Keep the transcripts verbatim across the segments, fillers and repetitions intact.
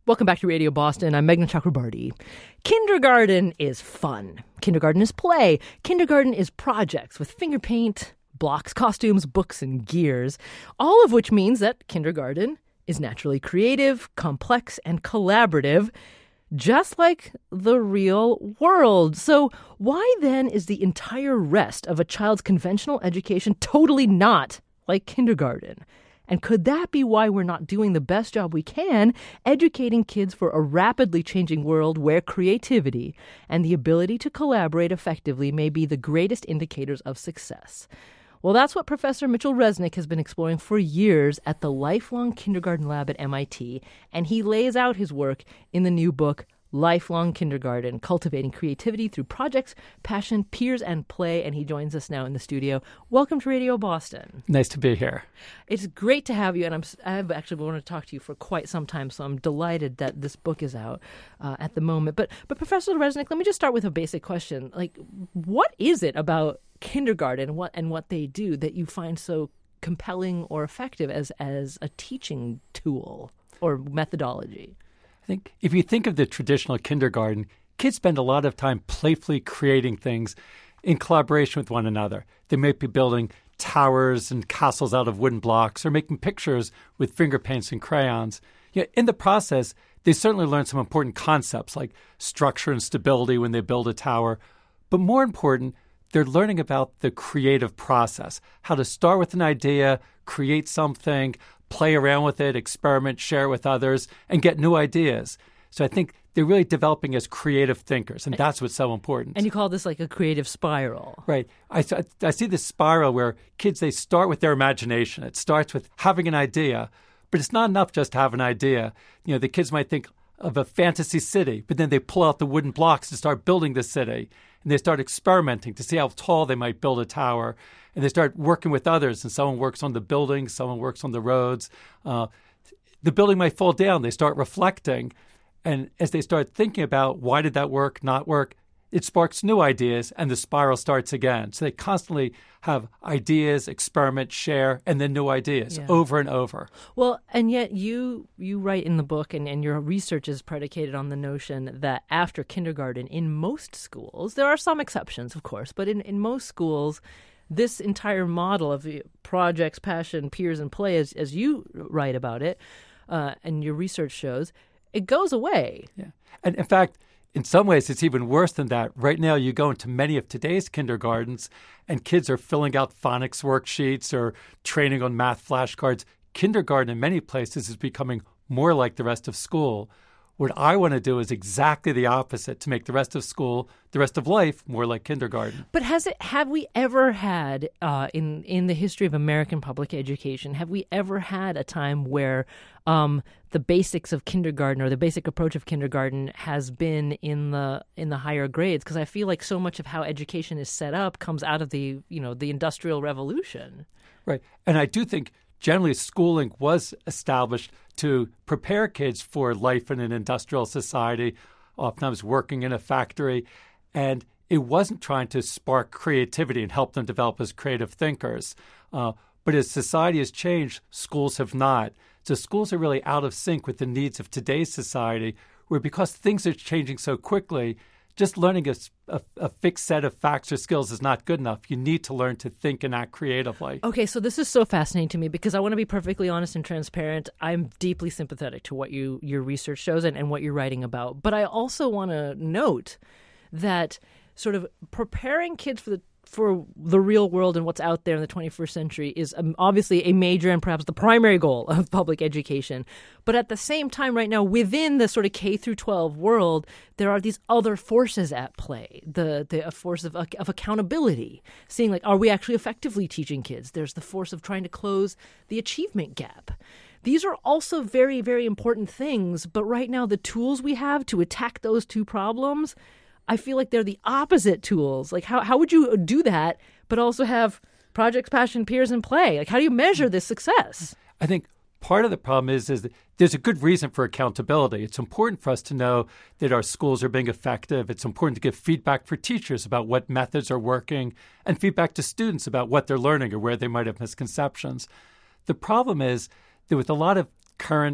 Welcome back to Radio Boston. I'm Meghna Chakrabarty. Kindergarten is fun. Kindergarten is play. Kindergarten is projects with finger paint, blocks, costumes, books, and gears, all of which means that kindergarten is naturally creative, complex, and collaborative, just like the real world. So why then is the entire rest of a child's conventional education totally not like kindergarten? And could that be why we're not doing the best job we can educating kids for a rapidly changing world where creativity and the ability to collaborate effectively may be the greatest indicators of success? Well, that's what Professor Mitchell Resnick has been exploring for years at the Lifelong Kindergarten Lab at M I T, and he lays out his work in the new book, Lifelong Kindergarten, Cultivating Creativity Through Projects, Passion, Peers, and Play, and he joins us now in the studio. Welcome to Radio Boston. Nice to be here. It's great to have you, and I'm, I've actually wanted to talk to you for quite some time, so I'm delighted that this book is out uh, at the moment. But, but Professor Resnick, let me just start with a basic question. Like, what is it about kindergarten and what, and what they do that you find so compelling or effective as, as a teaching tool or methodology? I think if you think of the traditional kindergarten, kids spend a lot of time playfully creating things in collaboration with one another. They may be building towers and castles out of wooden blocks or making pictures with finger paints and crayons. You know, in the process, they certainly learn some important concepts like structure and stability when they build a tower. But more important, they're learning about the creative process, how to start with an idea, create something, play around with it, experiment, share it with others, and get new ideas. So I think they're really developing as creative thinkers, and that's what's so important. And you call this like a creative spiral. Right. I, I see this spiral where kids, they start with their imagination. It starts with having an idea, but it's not enough just to have an idea. You know, the kids might think of a fantasy city, but then they pull out the wooden blocks to start building the city. And they start experimenting to see how tall they might build a tower. And they start working with others. And someone works on the building, someone works on the roads. Uh, the building might fall down. They start reflecting. And as they start thinking about why did that work, not work, it sparks new ideas and the spiral starts again. So they constantly have ideas, experiment, share, and then new ideas yeah. over and over. Well, and yet you you write in the book, and, and your research is predicated on the notion that after kindergarten, in most schools, there are some exceptions, of course, but in, in most schools, this entire model of projects, passion, peers, and play, as, as you write about it, uh, and your research shows, it goes away. Yeah, and in fact, in some ways, it's even worse than that. Right now, you go into many of today's kindergartens, and kids are filling out phonics worksheets or training on math flashcards. Kindergarten, in many places, is becoming more like the rest of school. What I want to do is exactly the opposite, to make the rest of school, the rest of life, more like kindergarten. But has it? Have we ever had, uh, in, in the history of American public education, have we ever had a time where um, the basics of kindergarten or the basic approach of kindergarten has been in the in the higher grades? Because I feel like so much of how education is set up comes out of the, you know, the Industrial Revolution. Right. And I do think generally schooling was established to prepare kids for life in an industrial society, oftentimes working in a factory. And it wasn't trying to spark creativity and help them develop as creative thinkers. Uh, but as society has changed, schools have not. So schools are really out of sync with the needs of today's society, where because things are changing so quickly, just learning a, a, a fixed set of facts or skills is not good enough. You need to learn to think and act creatively. Okay, so this is so fascinating to me because I want to be perfectly honest and transparent. I'm deeply sympathetic to what you your research shows and, and what you're writing about. But I also want to note that sort of preparing kids for the for the real world and what's out there in the twenty-first century is um, obviously a major and perhaps the primary goal of public education. But at the same time, right now, within the sort of K through twelve world, there are these other forces at play. The the a force of, of accountability, seeing like, are we actually effectively teaching kids? There's the force of trying to close the achievement gap. These are also very, very important things. But right now, the tools we have to attack those two problems, I feel like they're the opposite tools. Like, how how would you do that, but also have projects, passion, peers, and play? Like, how do you measure this success? I think part of the problem is, is that there's a good reason for accountability. It's important for us to know that our schools are being effective. It's important to give feedback for teachers about what methods are working and feedback to students about what they're learning or where they might have misconceptions. The problem is that with a lot of current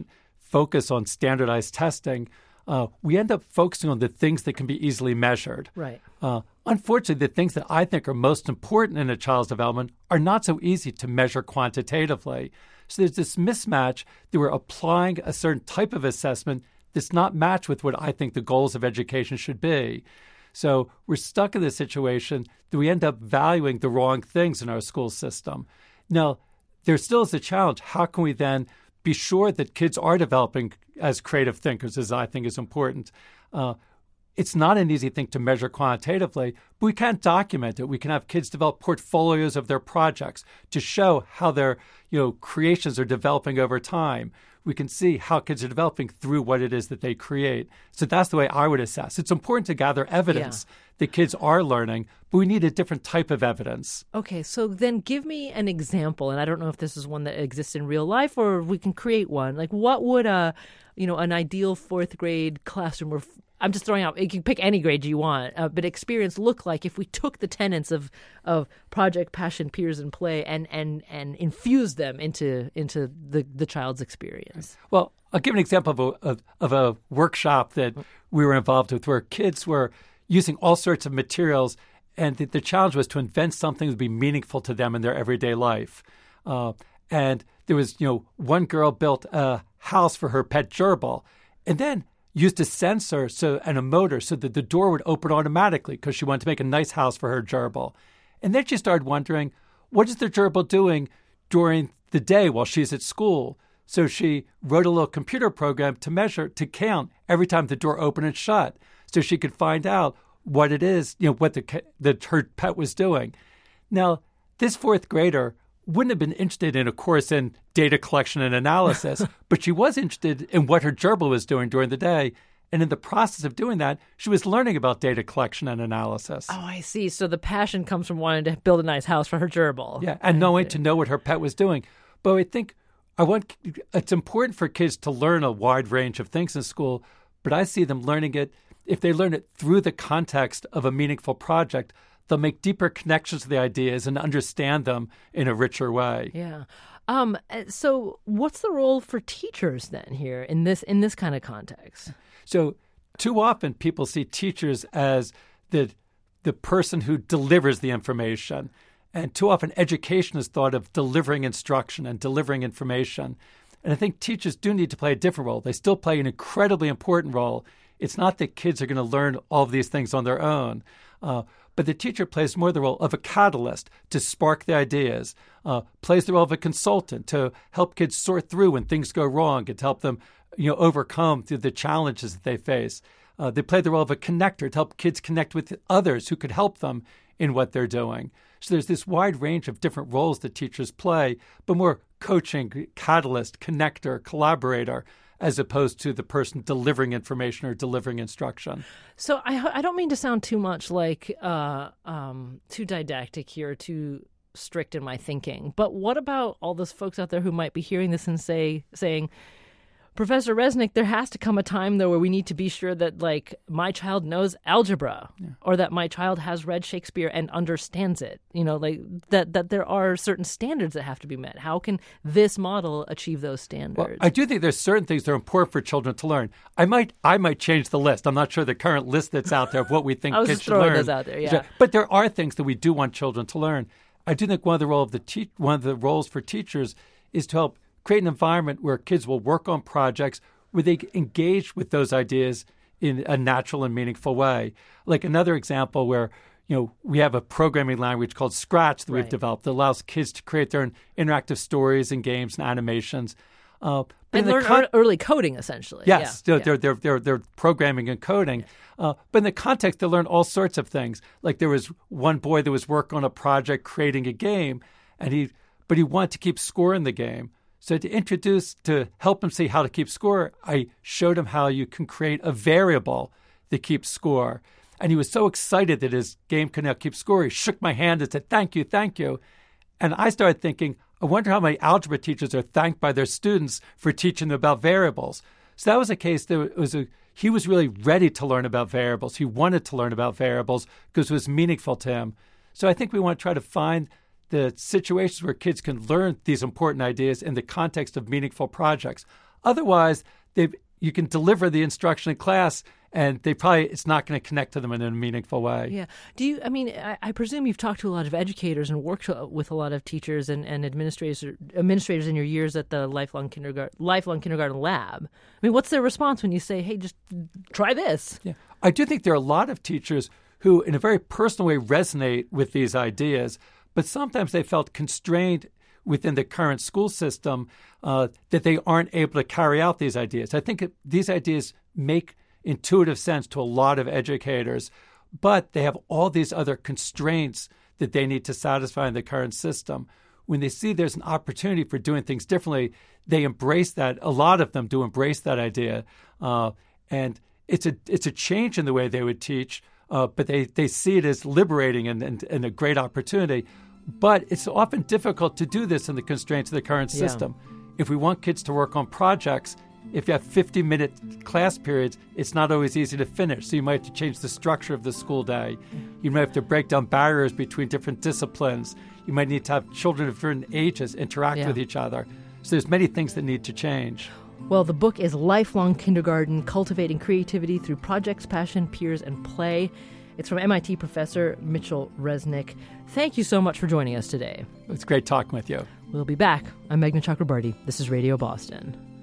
focus on standardized testing, uh, we end up focusing on the things that can be easily measured. Right. Uh, unfortunately, the things that I think are most important in a child's development are not so easy to measure quantitatively. So there's this mismatch that we're applying a certain type of assessment that's not matched with what I think the goals of education should be. So we're stuck in this situation that we end up valuing the wrong things in our school system. Now, there still is a challenge. How can we then be sure that kids are developing as creative thinkers, as I think is important? Uh, it's not an easy thing to measure quantitatively, but we can document it. We can have kids develop portfolios of their projects to show how their you know, creations are developing over time. We can see how kids are developing through what it is that they create. So that's the way I would assess. It's important to gather evidence yeah. that kids are learning, but we need a different type of evidence. Okay, so then give me an example, and I don't know if this is one that exists in real life or we can create one. Like, what would a, you know, an ideal fourth grade classroom or I'm just throwing out, you can pick any grade you want, uh, but experience look like if we took the tenets of, of project, passion, peers, and play and and and infused them into into the, the child's experience? Well, I'll give an example of a, of, of a workshop that we were involved with where kids were using all sorts of materials, and the, the challenge was to invent something that would be meaningful to them in their everyday life. Uh, and there was, you know, one girl built a house for her pet gerbil, and then used a sensor so and a motor so that the door would open automatically because she wanted to make a nice house for her gerbil. And then she started wondering, what is the gerbil doing during the day while she's at school? So she wrote a little computer program to measure, to count every time the door opened and shut so she could find out what it is, you know, what the, the her pet was doing. Now, this fourth grader wouldn't have been interested in a course in data collection and analysis, but she was interested in what her gerbil was doing during the day. And in the process of doing that, she was learning about data collection and analysis. Oh, I see. So the passion comes from wanting to build a nice house for her gerbil. Yeah, and knowing to know what her pet was doing. But I think I want it's important for kids to learn a wide range of things in school, but I see them learning it, if they learn it through the context of a meaningful project, they'll make deeper connections to the ideas and understand them in a richer way. Yeah. Um, so what's the role for teachers then here in this in this kind of context? So too often people see teachers as the the person who delivers the information. And too often education is thought of delivering instruction and delivering information. And I think teachers do need to play a different role. They still play an incredibly important role. It's not that kids are going to learn all of these things on their own. Uh, but the teacher plays more the role of a catalyst to spark the ideas, uh, plays the role of a consultant to help kids sort through when things go wrong and to help them, you know, overcome through the challenges that they face. Uh, they play the role of a connector to help kids connect with others who could help them in what they're doing. So there's this wide range of different roles that teachers play, but more coaching, catalyst, connector, collaborator, as opposed to the person delivering information or delivering instruction. So I, I don't mean to sound too much like uh, um, too didactic here, too strict in my thinking, but what about all those folks out there who might be hearing this and say, saying, Professor Resnick, there has to come a time, though, where we need to be sure that, like, my child knows algebra yeah. or that my child has read Shakespeare and understands it. You know, like that that there are certain standards that have to be met. How can this model achieve those standards? Well, I do think there's certain things that are important for children to learn. I might I might change the list. I'm not sure the current list that's out there of what we think I was kids just should throwing learn. those out there, yeah. But there are things that we do want children to learn. I do think one of the role of the te- one of the roles for teachers is to help create an environment where kids will work on projects where they engage with those ideas in a natural and meaningful way. Like another example where, you know, we have a programming language called Scratch that right. we've developed that allows kids to create their own interactive stories and games and animations. Uh, and learn con- early coding, essentially. Yes, yeah. they're, yeah. They're, they're, they're, they're programming and coding. Uh, but in the context, they learn all sorts of things. Like there was one boy that was working on a project creating a game, and he but he wanted to keep score in the game. So to introduce, to help him see how to keep score, I showed him how you can create a variable that keeps score. And he was so excited that his game could now keep score. He shook my hand and said, thank you, thank you. And I started thinking, I wonder how many algebra teachers are thanked by their students for teaching them about variables. So that was a case that it was a, he was really ready to learn about variables. He wanted to learn about variables because it was meaningful to him. So I think we want to try to find the situations where kids can learn these important ideas in the context of meaningful projects. Otherwise, they you can deliver the instruction in class, and they probably it's not going to connect to them in a meaningful way. Yeah. Do you? I mean, I, I presume you've talked to a lot of educators and worked with a lot of teachers and, and administrators administrators in your years at the Lifelong Kindergarten Lifelong Kindergarten Lab. I mean, what's their response when you say, "Hey, just try this"? Yeah, I do think there are a lot of teachers who, in a very personal way, resonate with these ideas, but sometimes they felt constrained within the current school system uh, that they aren't able to carry out these ideas. I think it, these ideas make intuitive sense to a lot of educators, but they have all these other constraints that they need to satisfy in the current system. When they see there's an opportunity for doing things differently, they embrace that. A lot of them do embrace that idea. Uh, and it's a it's a change in the way they would teach, uh, but they, they see it as liberating and, and, and a great opportunity. But it's often difficult to do this in the constraints of the current Yeah. system. If we want kids to work on projects, if you have fifty-minute class periods, it's not always easy to finish. So you might have to change the structure of the school day. You might have to break down barriers between different disciplines. You might need to have children of different ages interact Yeah. with each other. So there's many things that need to change. Well, the book is Lifelong Kindergarten, Cultivating Creativity Through Projects, Passion, Peers, and Play. It's from M I T professor Mitchell Resnick. Thank you so much for joining us today. It's great talking with you. We'll be back. I'm Meghna Chakrabarti. This is Radio Boston.